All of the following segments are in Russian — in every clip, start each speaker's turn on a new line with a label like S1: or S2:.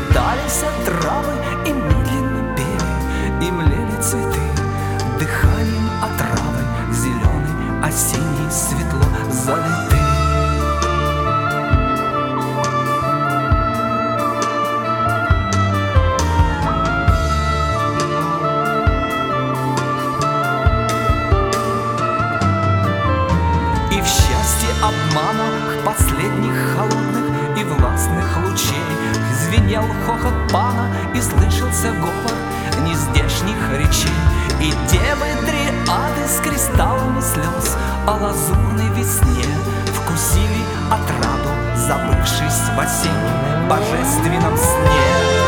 S1: Метались травы и медленно пели, и млели цветы дыханием отравы, зеленый, осенний, светло залиты. И в счастье обманах последних холодных и властных лучей звенел хохот пана, и слышался говор нездешних речей. И девы-дриады с кристаллами слез о лазурной весне вкусили отраду, забывшись в осеннем божественном сне.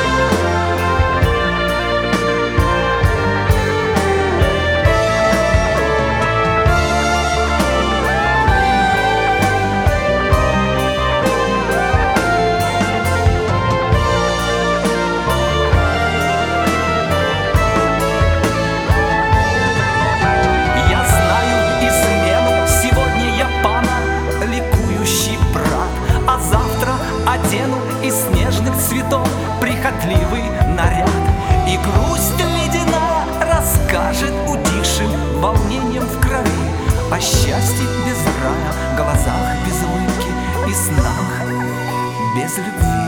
S1: Одену из снежных цветов прихотливый наряд, и грусть ледяная расскажет утихшим волнением в крови о счастье без рая, глазах без улыбки и снах без любви.